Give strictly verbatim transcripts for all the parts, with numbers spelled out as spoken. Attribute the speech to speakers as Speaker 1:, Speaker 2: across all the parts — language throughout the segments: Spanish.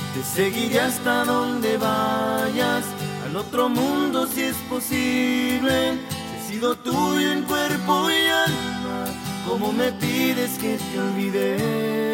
Speaker 1: Te seguiré hasta donde vayas, al otro mundo si es posible. Si he sido tuyo en cuerpo y alma, ¿cómo me pides que te olvide?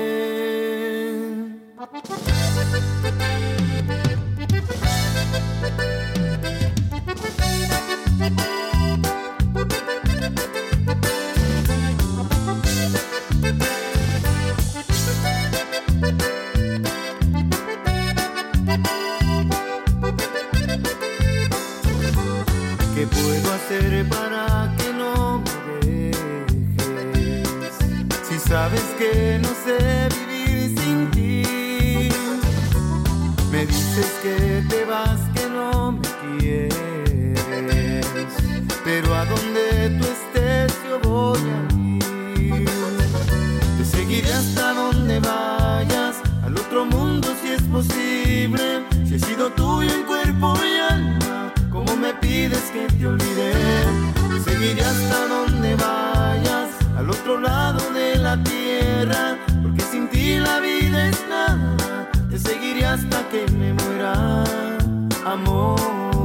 Speaker 1: ¿Qué puedo hacer para que no me dejes? Si sabes que no sé vivir sin ti. Me dices que te vas, que no me quieres, pero a donde tú estés yo voy a ir. Te seguiré hasta donde vayas, al otro mundo si es posible. Si he sido tuyo en cuerpo y alma, ¿cómo me pides que te olvide? Te seguiré hasta donde vayas, al otro lado de la tierra, porque sin ti la vida es nada. Te seguiré hasta que me muera, amor.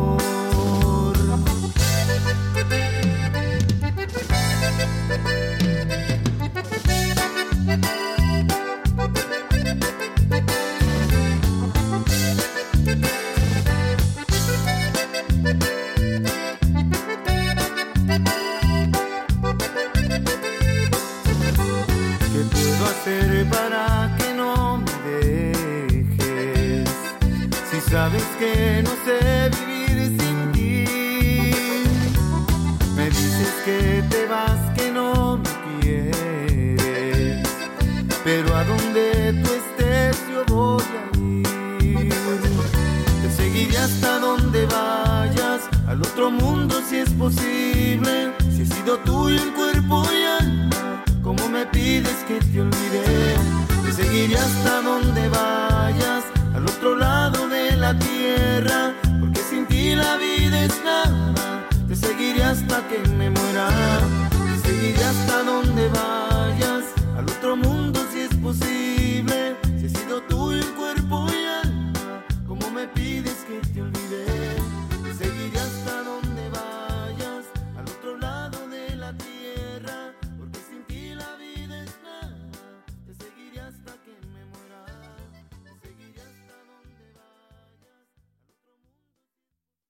Speaker 1: ¿Qué puedo hacer para que no me dejes? Si sabes que no sé vivir sin ti. Me dices que te vas, que no me quieres, pero a donde tú estés yo voy a ir. Te seguiré hasta donde vayas, al otro mundo si es posible. Si he sido tuyo en cuerpo y alma, ¿cómo me pides que te olvide? Te seguiré hasta donde vayas, al otro lado de la tierra, porque sin ti la vida es nada. Te seguiré hasta que me muera.